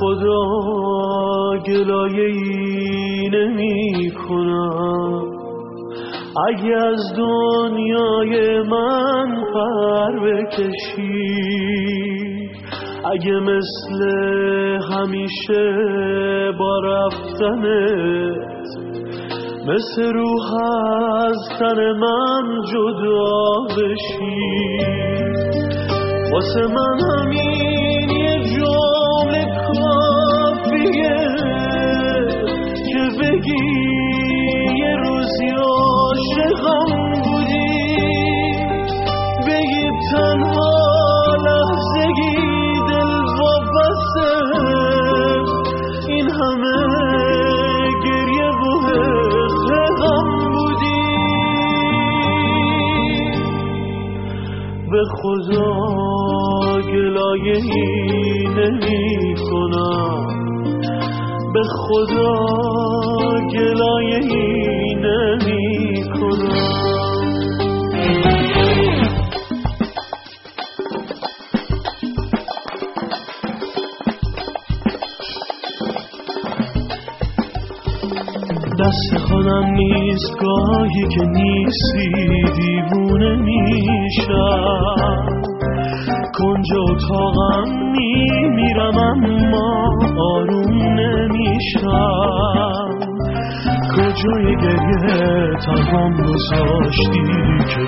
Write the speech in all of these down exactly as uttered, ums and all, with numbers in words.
خدا گلایه‌ای نمی کنم، اگه از دنیای من پر بکشی، اگه مثل همیشه با رفتنت مثل روح از تن من جدا بشی، واسه من همین یه جمله کافیه که بگی یه روزی عاشقم بودی، بگی تنها لحظگی دل وابسته این همه گریه و غم بودی. به خدا گلایه‌ای نمی کنم، به خدا گلایه‌ای نمی کنم. دست خودم نیست گاهی که نیستی دیوونه میشم، کنج اتاقم میمیرم اما آروم نمیشم، کجای گریه تنهام گذاشتی که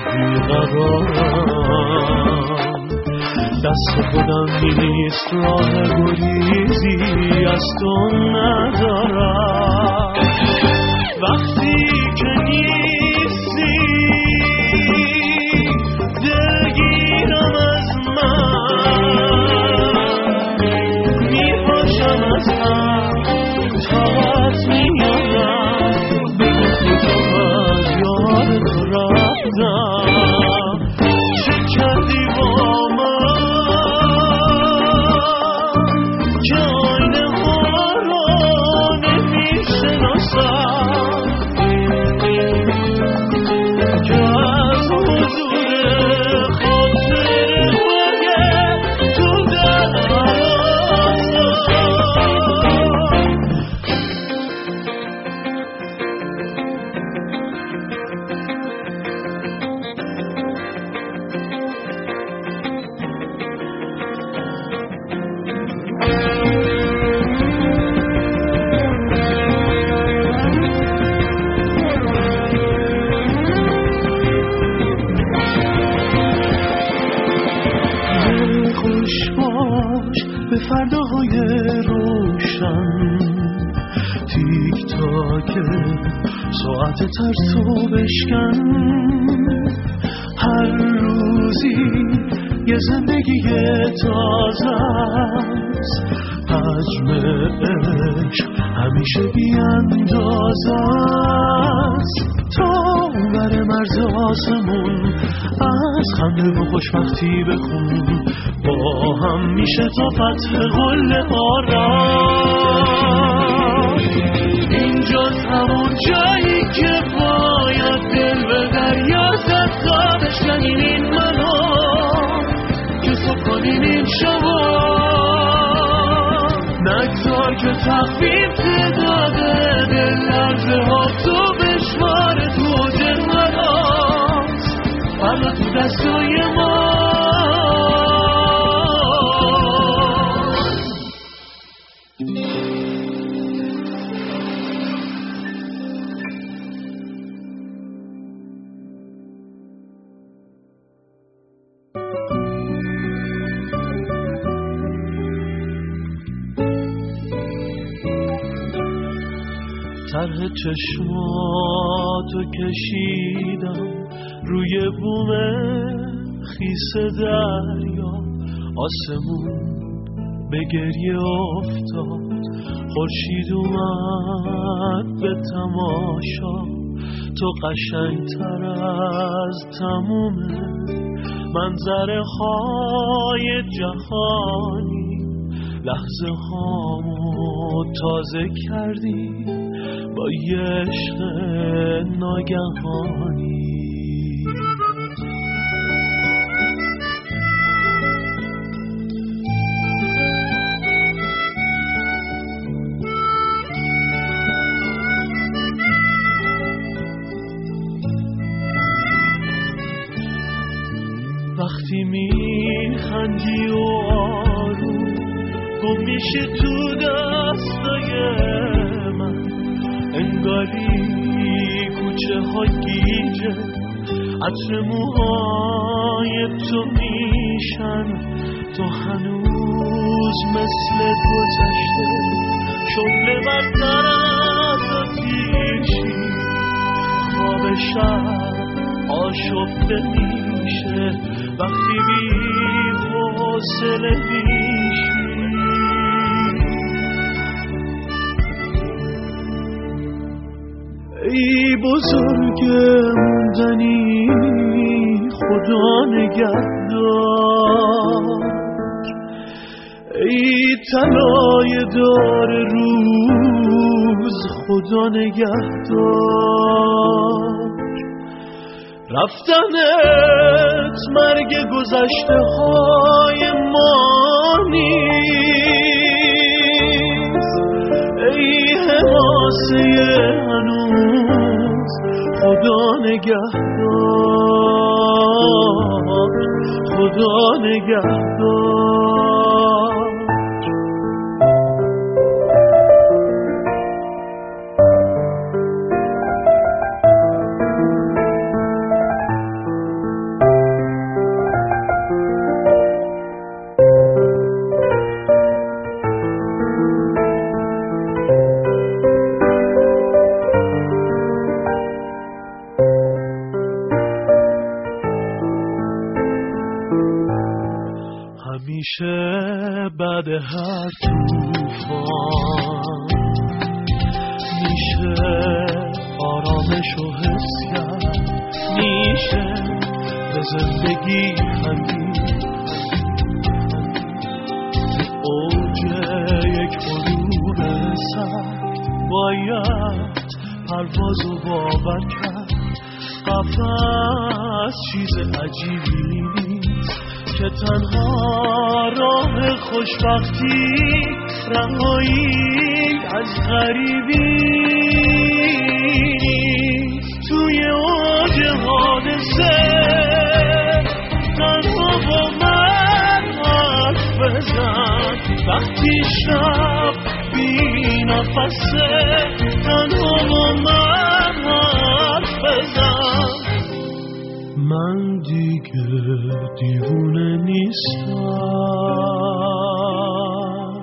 بیقرارم، دست خودم نیست راه گریزی از تو ندارم، وقتی که نیستی دلگیرم از من، میپاشم از هم طاقت میارم، بگو کجا از یاد تو رفتم، چه کردی با من که آینه ها رو نمیشناسم، به فرداهای روشن، تیک تاک ساعت ترسو بشکن، هر روزی یه زندگی تازه است، حجم عشق همیشه بی اندازه است، تا بر مرز آسمون از خنده و خوشبختی بخون، با هم میشه تا فتح قله آرام، اینجا همون جایی که باید دل به دریا زد تا بشکنیم این منو که صبح کنیم این شما، نگذار که تخفیف داده دل لرزه ها تو بشمار تو جنگلات، فردا تو دستای ما. طرح چشماتو کشیدم روی بوم خیس دریا، آسمون به گریه افتاد، خورشید اومد به تماشا، تو قشنگتر از تموم منظره های جهانی، لحظه هامو تازه کردی با یه عشق ناگهانی. وقتی میخندی و آروم گم میشه تو دستای من، انگاری کوچه ها گیجه عطر موهای تو میشن، تو هنوز مثل گذشته شغل بدتر از پیشی، خواب شب آشفته میشه وقتی بی حوصله میشی. ای بزرگ موندنی خدا نگهدار، ای طلای دار روز خدا نگهدار، رفتنت مرگ گذشته های ما نیست، ای حماسه هنوز خدا نگهدار، خدا نگهدار. همیشه بعد هر طوفان میشه آرامش و حس کرد، میشه به زندگی خندید، اوج یک غروب سرد باید پروازو باور کرد، قفس چیز عجیبی نیست که تنها راه خوشبختی رهایی از غریبی، توی اوج حادثه تنها با من حرف بزن، وقتی شب بی نفسه تنها با من حرف بزن. من دیگه دیوونه نیستم،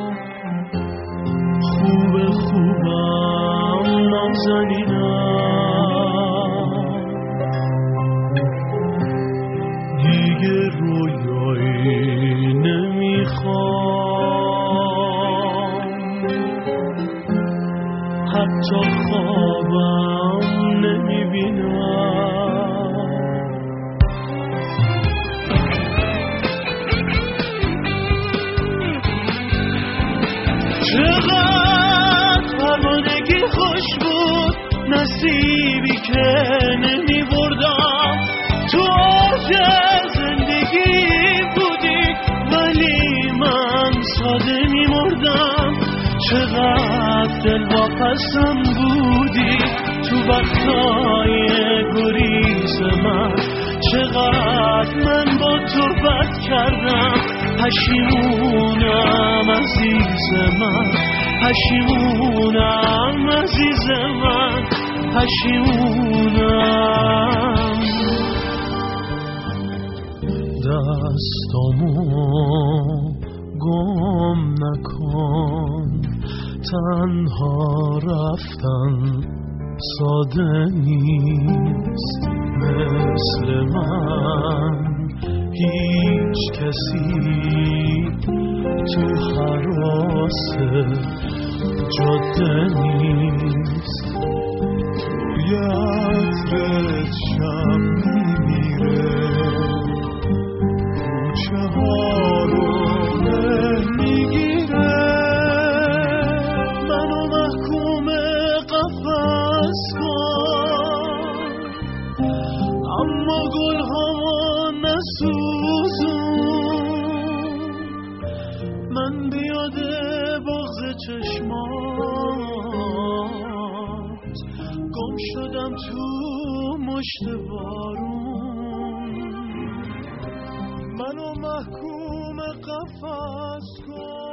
خوب خوبم نازنینم، دیگه رویایی نمیخوام، حتی خوابم نمیبینم. چقدر پروانگی خوش بود، نصیبی که نمی بردم، تو اوج زندگی بودی ولی من ساده می مردم. چقدر دلواپسم بودی تو وقتای گریز من، چقدر من با تو بد کردم، پشیمونم عزیز من، پشیمونم عزیز من، پشیمونم. دستامو گم نکن، تنها رفتن ساده نیست، مثل من هیچ کسی تو حراس جاده نیست، توی عطرت شب میمیره، کوچه ها رو میگیره، منو محکوم قفس کن، اما گل ها نسوزون، من بیاده بغض چشمات گم شدم تو مشت بارون. محکوم قفس کن.